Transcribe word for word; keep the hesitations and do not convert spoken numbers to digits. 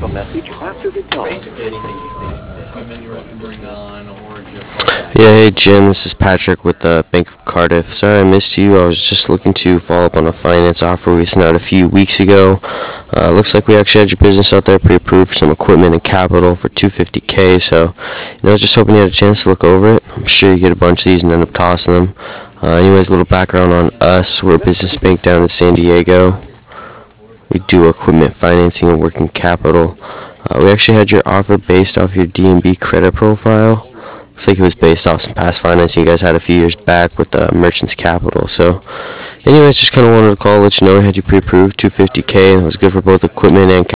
a message after the tone. Basically anything you think equipment you want to bring on or just Yeah, hey Jim, this is Patrick with the Bank of Cardiff. Sorry I missed you. I was just looking to follow up on a finance offer we sent out a few weeks ago. Uh, looks like we actually had your business out there pre-approved for some equipment and capital for two hundred fifty K. So, you know, I was just hoping you had a chance to look over it. I'm sure you get a bunch of these and end up tossing them. Uh, anyways, a little background on us. We're a business bank down in San Diego. We do equipment financing and working capital. Uh, we actually had your offer based off your D and B credit profile. Looks like it was based off some past financing you guys had a few years back with uh, Merchants Capital. So, anyways, just kind of wanted to call, let you know we had you pre-approved two hundred fifty K, and it was good for both equipment and